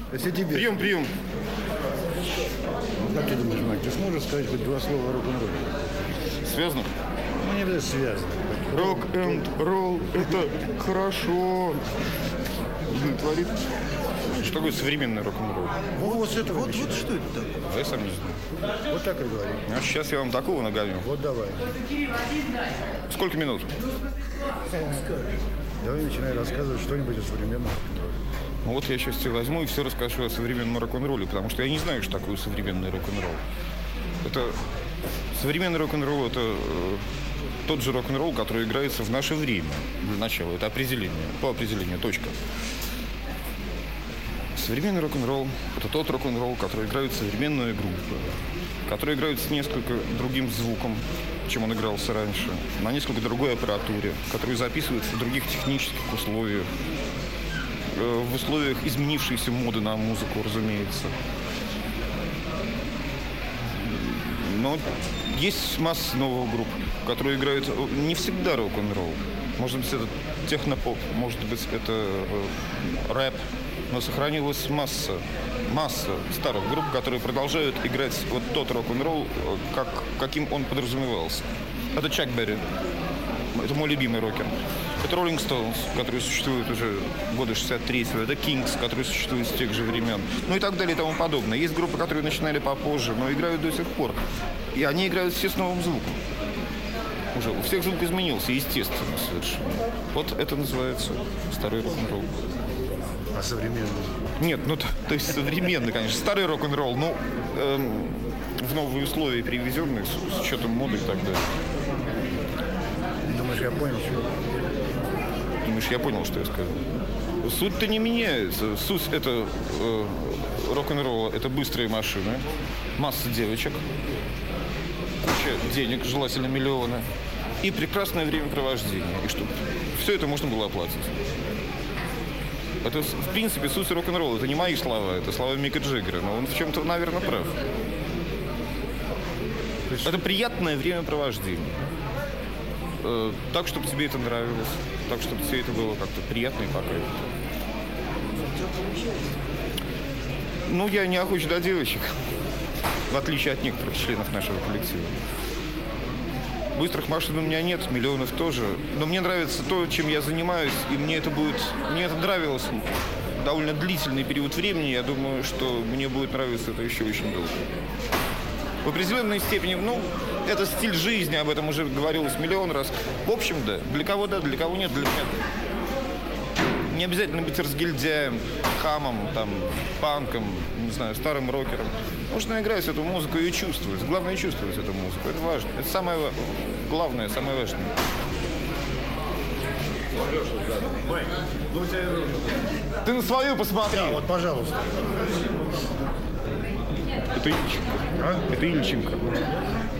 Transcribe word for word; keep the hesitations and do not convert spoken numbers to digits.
Если тебе... Прием, прием. Ну, как ты думаешь, Майк, ты сможешь сказать хоть два слова о рок-н-ролле? Связано? Ну, не обязательно связано. Рок-энд-ролл – это хорошо. Творит. Что такое современный рок-н-ролл? Вот, вот с этого Вот, начинай. вот что это такое? А я сам не знаю. Вот так и говори. А сейчас я вам такого нагоню. Вот давай. Сколько минут? Давай начинай рассказывать что-нибудь о современном рок-н-ролле. Ну вот я сейчас тебе возьму и все расскажу о современном рок-н-ролле, потому что я не знаю, что такое современный рок-н-ролл. Это современный рок-н-ролл – это э, тот же рок-н-ролл, который играется в наше время. Для начала это определение, по определению, точка. Современный рок-н-ролл – это тот рок-н-ролл, который играют современные группы, которые играют с несколько другим звуком, чем он игрался раньше, на несколько другой аппаратуре, который записывается в других технических условиях, в условиях изменившейся моды на музыку, разумеется. Но есть масса новых групп, которые играют не всегда рок-н-ролл. Может быть, это технопоп, может быть, это э, рэп. Но сохранилась масса, масса старых групп, которые продолжают играть вот тот рок-н-ролл, как, каким он подразумевался. Это Чак Берри. Это мой любимый рокер. Это Rolling Stones, которые существуют уже года шестьдесят третьего. Это Kings, которые существуют с тех же времен. Ну и так далее и тому подобное. Есть группы, которые начинали попозже, но играют до сих пор. И они играют все с новым звуком. Уже у всех звук изменился, естественно, совершенно. Вот это называется старый рок-н-ролл. А современный? Нет, ну то, то есть современный, конечно. Старый рок-н-ролл, но эм, в новые условия перевезенный, с, с учетом моды и так далее. Думаешь, я понял, что? Думаешь, я понял, что я сказал? Суть-то не меняется. Суть это э, рок-н-ролла, это быстрые машины, масса девочек, куча денег, желательно миллионы, и прекрасное времяпровождение. И чтобы все это можно было оплатить. Это, в принципе, суть рок-н-ролла. Это не мои слова, это слова Мика Джаггера, но он в чем-то, наверное, прав. Есть... Это приятное времяпровождение. Э, так, чтобы тебе это нравилось, так, чтобы все это было как-то приятно и покрыто. Ну, я не охочу до девочек, в отличие от некоторых членов нашего коллектива. Быстрых машин у меня нет, миллионов тоже. Но мне нравится то, чем я занимаюсь, и мне это будет... Мне это нравилось довольно длительный период времени. Я думаю, что мне будет нравиться это еще очень долго. В определенной степени, ну, это стиль жизни, об этом уже говорилось миллион раз. В общем, да. Для кого да, для кого нет, для меня да. Не обязательно быть разгильдяем, хамом, там, панком, не знаю, старым рокером. Можно играть эту музыку и чувствовать. Главное чувствовать эту музыку. Это важно. Это самое главное, самое важное. Ты на свою посмотри. Да, вот, пожалуйста. Это Ильченко. А? Это Ильченко.